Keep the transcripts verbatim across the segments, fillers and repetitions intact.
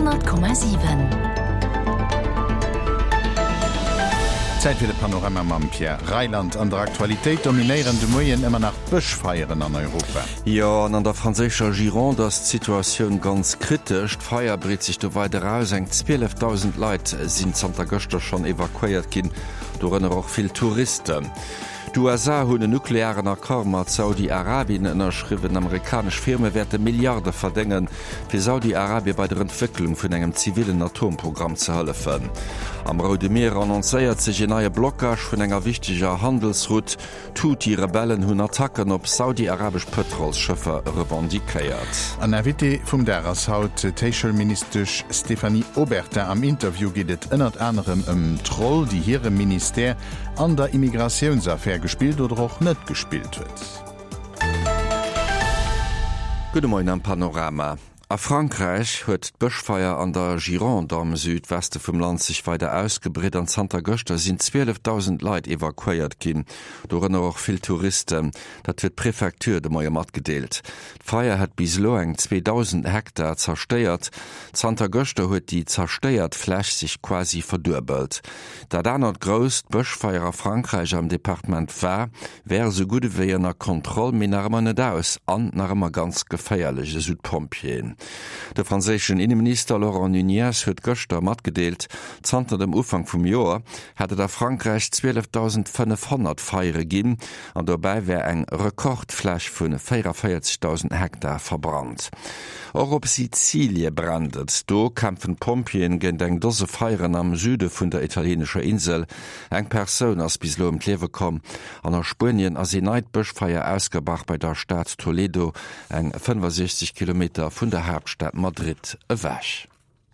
hundert Komma sieben. Zeit für de Panorama mam Pierre Rheinland an der Aktualität dominieren de Moien immer nach Bëschfeieren an Europa. Ja, an der franzécher Gironde das Situation ganz kritisch. Feier bret sich do weiter aus eng zwölftausend Leiit sind Santa Göster schon evakuiert gin, dorënner auch viel Touristen. Du S A hunn den nuklearen Akkor mat Saudi-Arabien ënnerschriwen amerikasch Firme werte Milliarden verdengen, fir Saudi-Arabie bei der Entwicklung vun engem zivilen Atomprogramm ze hëllefen. Am Rode Meer annonzéiert sech en neue Blockage vun enger wichtiger Handelsroute, tut die Rebellen hunn Attacken op saudi-arabisch Petrolschëffer revendikéiert. An Erwitte vum Deras haut Techelministerch Stephanie Obertin am Interview gidet ënnert anderem ëm Troll, die hire Minister an der Immigrationsaffaire gespielt oder auch net gespielt wird. Gute Morgen am Panorama. A Frankreich huet d'Bëschfeier an der Gironde am Südweste vum Land sich weiter ausgebret. An Santa Göster sind zwölftausend Leiit evakuiert gin, dorënner auch viel Touristen. Dat huet Präfektur de Moier mat gedeelt. D'Feier hat bislo eng zweitausend Hektar zersteiert. Santa Göster huet die zersteiert Fläch sich quasi verdurbelt. Da dann hat grost Bëschfeier a Frankreich am Departement war, wär so gute wie ennner Kontroll min armer net aus an nach immer ganz geféierliche Südpompien. Der franzéschen Innenminister Laurent Nunez huet Göster mat gedeelt, zanter dem Ufang vum Joer hätte der Frankreich zwölftausendfünfhundert Feiere ginn, an dabei wär eng Rekordfläch vun vierundvierzigtausend Hektar verbrannt. Auch op Sizilie brandet, do kämpfen Pompien gen eng dose Feieren am Süde vun der italienischer Insel. Eng Persoun ass bislo um Klewe kom, an der Spurien as se Neidbëschfeier ausgebracht bei der Stadt Toledo, eng fünfundsechzig Kilometer vun der Hauptstadt Madrid ewäch.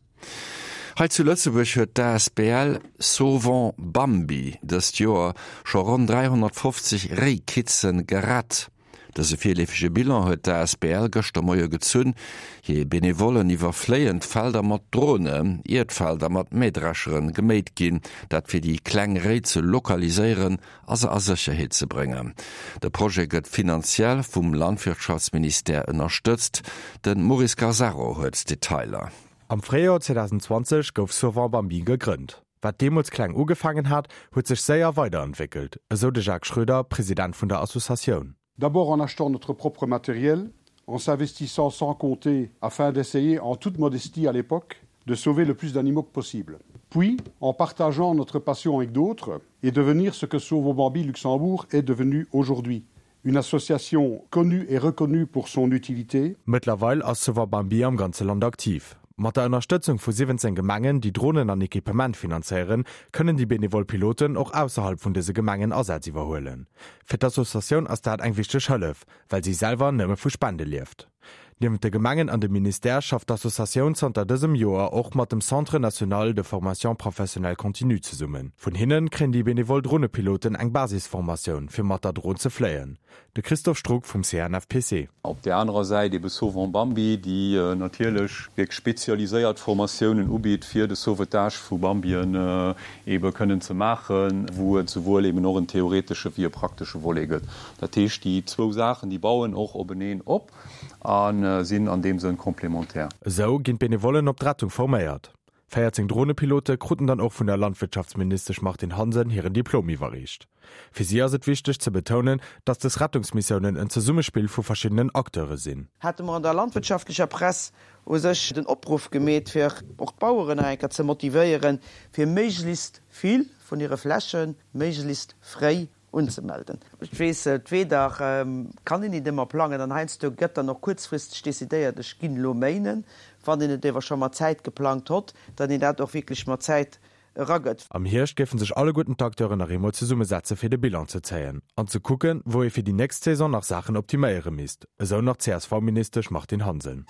Heit zu Lützeburg huet der S B L Sauvant Bambi des Joer schon rund dreihundertfünfzig Rehkitzen gerat. Das vierläfige Bilan huet der S B L gëster Moier gezünn, je benevolen iwwer fléiend Felder mat Drohne, Erdfelder mat Mähdrescheren geméit ginn, dat fir die Kklengréi ze lokaliseieren as a Sicherheet ze bringen. De Projekt gëtt finanziell vum Landwirtschaftsminister ënnerstützt, den Maurice Gazzaro huet Detailer. Am Frühjahr zwanzig zwanzig gouf Sauvant Bambi gegrünnt. Wat demos klein ugefangen hat, huet sich sehr weiterentwickelt, so de Jacques Schröder, Präsident vun der Association. D'abord en achetant notre propre matériel, en s'investissant sans compter afin d'essayer en toute modestie à l'époque de sauver le plus d'animaux que possible. Puis, en partageant notre passion avec d'autres et devenir ce que Sauvant Bambi Luxembourg est devenu aujourd'hui. Une association connue et reconnue pour son utilité. Mittlerweile ist Sauvant Bambi am ganzen Land aktiv. Mit der Unterstützung von siebzehn Gemengen, die Drohnen an Equipment finanzieren, können die Benevol-Piloten auch außerhalb von diesen Gemengen Ersatz überholen. Für die Association ist das ein wichtiger Hilfe, weil sie selber nicht mehr für Spende lebt. Neben den Gemengen an dem Minister schafft die Association unter diesem Jahr auch mit dem Centre National de Formation Professionnelle Continue zusammen. Von hinnen kriegen die Benevol-Drohnepiloten eine Basisformation, für mit der Drohne zu fliegen. Der Christoph Struck vom C N F P C. Auf der anderen Seite die Sauvant Bambi, die äh, natürlich wirklich spezialisiert Formationen ubietet für die Sauvetage von Bambien äh, eben können zu machen, wo sowohl eben noch ein theoretische wie ein praktische Wolle geht. Das heißt, die zwei Sachen, die bauen auch oben ab und äh, sind an dem Sinn komplementär. So gehen Benevolen op Rettung formiert. vierzehn Drohnepilote kruten dann auch von der Landwirtschaftsminister Martin Hansen ihren Diplom überreicht. Für sie ist es wichtig zu betonen, dass das Rettungsmissionen ein Zusammenspiel von verschiedenen Akteuren sind. Hatte man an der landwirtschaftlicher Presse sich den Abruf gemäht, für auch Bauern zu motivieren, für möglichst viel von ihren Flächen möglichst frei unzumelden. Ich weiß, weder ähm, kann ich nicht immer planen, dann heißt du Götter noch kurzfristig dezidiert, ich gehe nur meinen, wenn ich nicht schon mal Zeit geplant hat, dann ist das auch wirklich mal Zeit ragget. Am Hirsch dürfen sich alle guten Akteure nach immer zusammensetzen, für die Bilanz zu zählen und zu gucken, wo ihr für die nächste Saison nach Sachen optimieren müsst. So noch C S V-Minister Martin Hansen.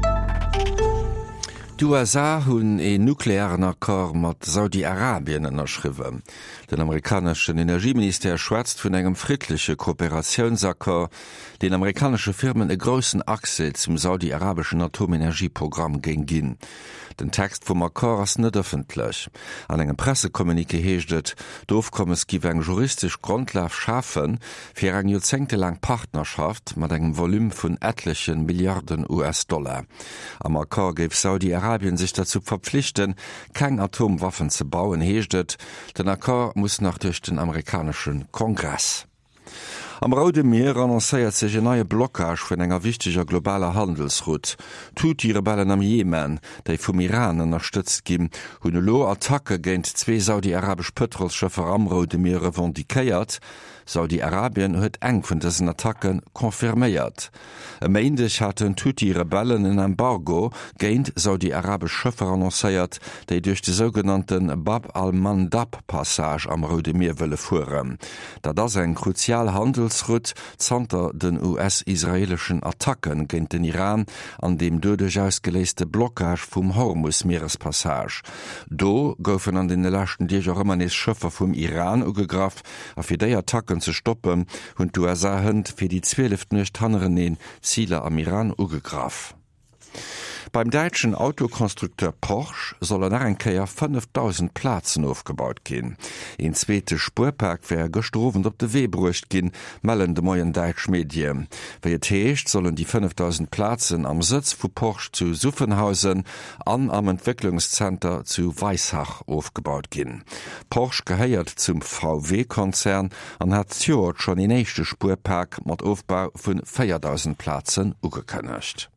Du S A hunn e nuklearen Akkor mat Saudi-Arabien ënnerschriwen. Den amerikanischen Energieminister schwätzt vun engem friedliche Kooperationsakkor, den amerikanische Firmen e grossen Achse zum saudi-arabischen Atomenergieprogramm gen ginn. Den Text vum Akkor ass net öffentlich. An engem Pressekommunike heeschtet, doofkommes giw eng juristisch Grundlaf schaffen fir eng jozengtelang Partnerschaft mat engem Volum vun etlichen Milliarden U S-Dollar. Am Akkor géif Saudi-Arabien Saudi-Arabien sich dazu verpflichten, kein Atomwaffen zu bauen, heeschtet. Den Akkor muss nach durch den amerikanischen Kongress. Am Rode Meer annoncéiert sech e neue Blockage vun enger wichtiger globaler Handelsroute. Tut die Rebellen am Jemen, déi vum Iran unterstützt gin, hunn e lo Attacke géint zwee saudi-arabisch Petrolschëffer am Rode Meer revendikéiert. Saudi-Arabien huet eng vun dessen Attacken konfirméiert. E méindech hat den Tuti Rebellen en Embargo géint saudi-arabisch Schëffer annoncéiert, déi duch de sogenannten Bab al-Mandab-Passage am Rode Meer wëlle fuhren. Da das eng kruzial Handelsrut zanter den U S-israelischen Attacken géint den Iran an dem dodech ausgeléiste Blockage vum Hormuz-Meerespassage. Do goufen an den lachten Diger ëmmernes Schëffer vum Iran ugegraf, a fir déi Attacken zu stoppen hun du ersahend fir die zwölf nicht haneren Ziele am Iran ugegraf. Beim deutschen Autokonstrukteur Porsche sollen enkeier fünftausend Plätzen aufgebaut gehen. Ein zweite Spurpark wäre gestroven op de Webrucht gin, mellen de moien Deutsch Medien. Wer heescht sollen die fünftausend Plätzen am Sitz vu Porsche zu Suffenhausen an am Entwicklungscenter zu Weishach aufgebaut gin. Porsche geheiert zum V W-Konzern an hat Fjord schon den nächste Spurpark mat Aufbau vun viertausend Plätzen ugekönnecht.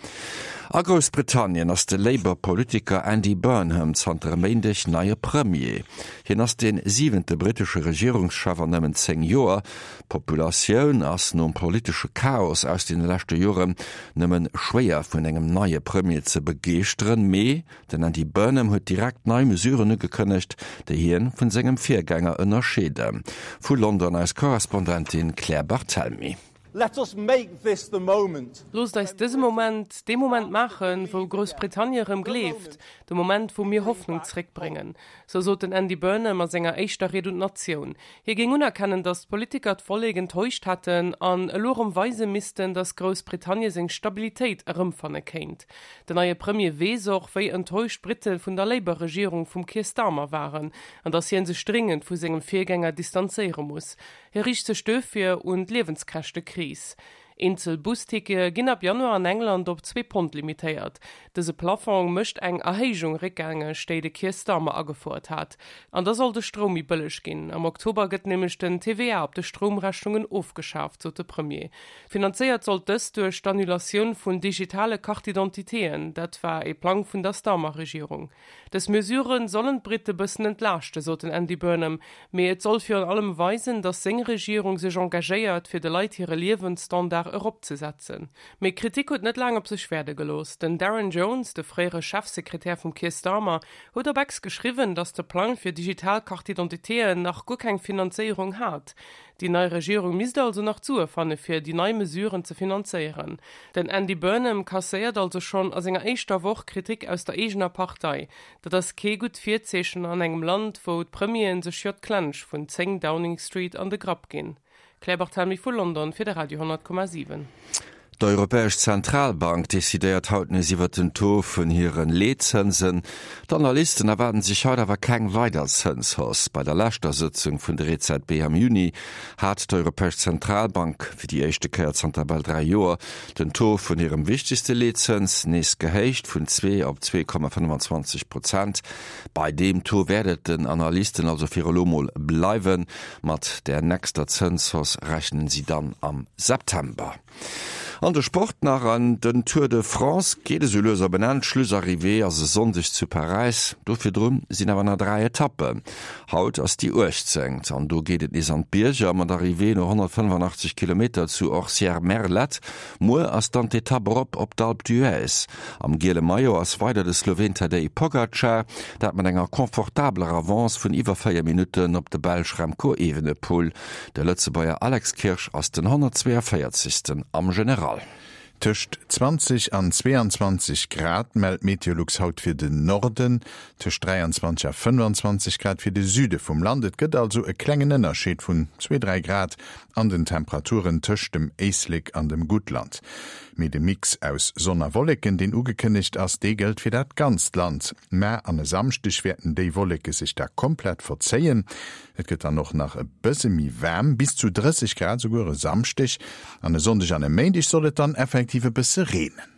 A Großbritannien ass de Labour-Politiker Andy Burnham zanter méindech neie Premier. Hien ass den siebente britische Regierungschafer nëmmen zeng Joer, Populatioun ass nom politische Chaos aus den lächte Joren nëmmen schwéier vun engem neie Premier ze begeestren méi, denn Andy Burnham huet direkt neii Mesurene gekënnecht, déi hien vun segem Viergänger ënnerschede. Vu London als Korrespondentin Claire Barthelmy. Let us make this the moment. Los da ist diesem Moment den Moment machen, wo Großbritannien gelebt, der Moment, wo mir Hoffnung zurückbringen. So so den Andy Burnham als Sänger echter Redundation. Hier ging unerkennen, dass Politiker vollleg enttäuscht hatten, an lorem Weise missten, dass Großbritannien seine Stabilität erümpfen kennt. Der neue Premier weiß auch, wie enttäuscht Briten von der Labour-Regierung vom Keir Starmer waren, und dass sie sich dringend von seinem Vorgänger distanzieren muss. Er riecht sich Stöffe und Lebenskräfte kriegen. Insel Bustike ginn ab Januar an England op zwei Pond limitiert. Dese Plafond mëcht eng Erhéigung Regänge stei de Keir Starmer agefuert hat. An der soll de Strom i bëllech ginn. Am Oktober gëtt nämlich den T V A op de Stromrechnungen aufgeschafft, so de Premier. Finanziert soll dës durch d'Annulationun vun digitale Kartidentitéen, dat war e Plan vun der Starmer-Regierung. Des Mesuren sollen Brite bëssen entlarchte, so den Andy Burnham, me et soll fir an allem weisen, dat seng Regierung sech engagéiert fir de Leiit hire Lebensstandard herabzusetzen. Me Kritik hat net lang op sich Schwerde gelost, denn Darren Jones, der frühere Chefsekretär vom Keir Starmer, hat op X geschrieben, dass der Plan für Digitalkartidentitäten nach gar keine Finanzierung hat. Die neue Regierung misst also noch zuerfahren, für die neuen Mesuren zu finanzieren. Denn Andy Burnham kassiert also schon als einer erster Woche Kritik aus der eigener Partei, da das kein gut Vierzeichen an einem Land, wo die Premieren sich schört Clench von zehn Downing Street an den Grab gehen. Claire Barthelmy von London für der Radio hundert Komma sieben. Die Europäische Zentralbank dezidiert hautne iwwer den To vun hireieren Leezinsen. Die Analysten erwarten sich heute aber kein Weiterzins. Bei der Lächtersitzung vun der E Z B am Juni hat die Europäische Zentralbank für die erste Kehr seit bald drei Jahren den To vun ihrem wichtigsten Leezins nächst gehecht vun zwei auf zwei Komma fünfundzwanzig Prozent. Bei dem To werdet den Analysten also für Lomol bleiben. Mit der nächsten Zinshos rechnen sie dann am September. An der Sport nach an den Tour de France geht es löser benannt Schlussarrivé as sonndech zu Paris. Dofir drum sind aber nach drei Etappen. Haut as die Urcht senkt. An do geht es an Birger man Arrivé no hundertfünfundachtzig Kilometer zu Orsières-Merlet, mo as dann d'Etappe op op d'Alpe d'Huez. Am Gele Mayo as weiter de Slowen Tadej Pogacar, dat man enger komfortabler Avance vun iwwer vier Minuten op de Belge Remco Evenepoel. Der Lützebauer Alex Kirsch aus den hundertzweiundvierzigsten am General. Tëcht zwanzig an zweiundzwanzig Grad meldt Meteorlux haut fir den Norden, tëcht dreiundzwanzig a fünfundzwanzig Grad fir de Süde vum Landet gëtt also e klengen ënnerscheet vun zwei bis drei Grad an den Temperaturen tëcht dem Eislik an dem Gutland. Mit dem Mix aus Sonnerwolleken, den ugekënigt ass dee gelt fir dat ganz Land. Mä an e samstich werden déi Wolleke sich da komplett verzeien. Et gëtt dann noch nach e bësse mi wärm bis zu dreißig Grad sogar samstich. An e Sonntag an e Montag sollet dann effektive bësse regnen.